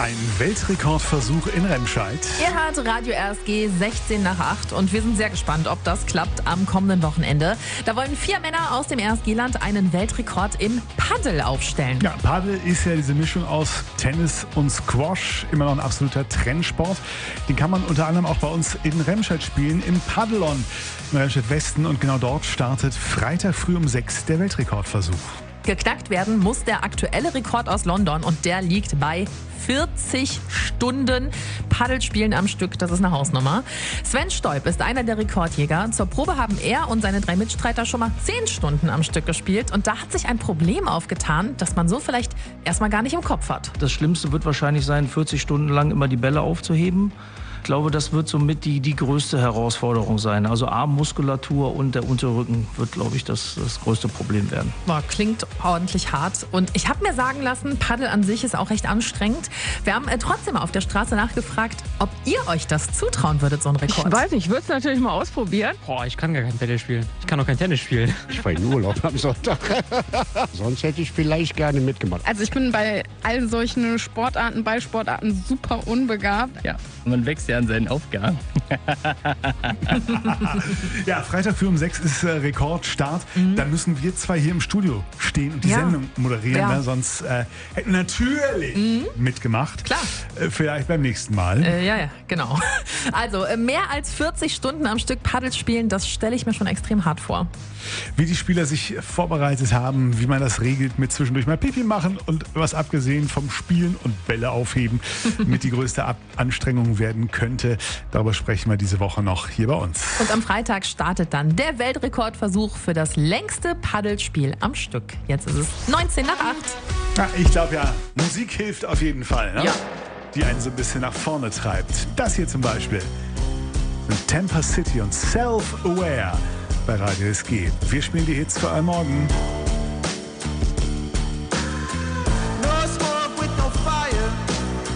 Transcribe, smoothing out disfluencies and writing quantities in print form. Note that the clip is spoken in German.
Ein Weltrekordversuch in Remscheid. Ihr hört Radio RSG 16 nach 8 und wir sind sehr gespannt, ob das klappt am kommenden Wochenende. Da wollen 4 Männer aus dem RSG-Land einen Weltrekord im Paddel aufstellen. Ja, Paddel ist ja diese Mischung aus Tennis und Squash, immer noch ein absoluter Trendsport. Den kann man unter anderem auch bei uns in Remscheid spielen, im Paddelon im Remscheid Westen. Und genau dort startet Freitag früh um 6 der Weltrekordversuch. Geknackt werden muss der aktuelle Rekord aus London und der liegt bei 40 Stunden Paddelspielen am Stück. Das ist eine Hausnummer. Sven Stoib ist einer der Rekordjäger. Zur Probe haben er und seine 3 Mitstreiter schon mal 10 Stunden am Stück gespielt. Und da hat sich ein Problem aufgetan, das man so vielleicht erstmal gar nicht im Kopf hat. Das Schlimmste wird wahrscheinlich sein, 40 Stunden lang immer die Bälle aufzuheben. Ich glaube, das wird somit die größte Herausforderung sein. Also Armmuskulatur und der Unterrücken wird, glaube ich, das größte Problem werden. Boah, klingt ordentlich hart. Und ich habe mir sagen lassen, Paddel an sich ist auch recht anstrengend. Wir haben trotzdem mal auf der Straße nachgefragt, ob ihr euch das zutrauen würdet, so ein Rekord. Ich weiß nicht, ich würde es natürlich mal ausprobieren. Boah, ich kann gar kein Paddel spielen. Ich kann auch kein Tennis spielen. Ich war in Urlaub am Sonntag. Sonst hätte ich vielleicht gerne mitgemacht. Also ich bin bei all solchen Sportarten, Ballsportarten super unbegabt. Ja, man wächst ja an seinen Aufgaben. Ja, Freitag früh um 6 ist Rekordstart. Da müssen wir 2 hier im Studio stehen und die Sendung moderieren. Ja. Ne? Sonst hätten wir natürlich mitgemacht. Klar. Vielleicht beim nächsten Mal. Ja, genau. Also mehr als 40 Stunden am Stück Paddel spielen, das stelle ich mir schon extrem hart vor. Wie die Spieler sich vorbereitet haben, wie man das regelt mit zwischendurch mal Pipi machen und was abgesehen vom Spielen und Bälle aufheben mit die größte Anstrengung werden könnte. Darüber sprechen wir diese Woche noch hier bei uns. Und am Freitag startet dann der Weltrekordversuch für das längste Paddelspiel am Stück. Jetzt ist es 19 nach 8. Ja, ich glaube ja, Musik hilft auf jeden Fall, ne? Ja. Die einen so ein bisschen nach vorne treibt. Das hier zum Beispiel sind Tampa City und Self-Aware bei Radio SG. Wir spielen die Hits für euren Morgen.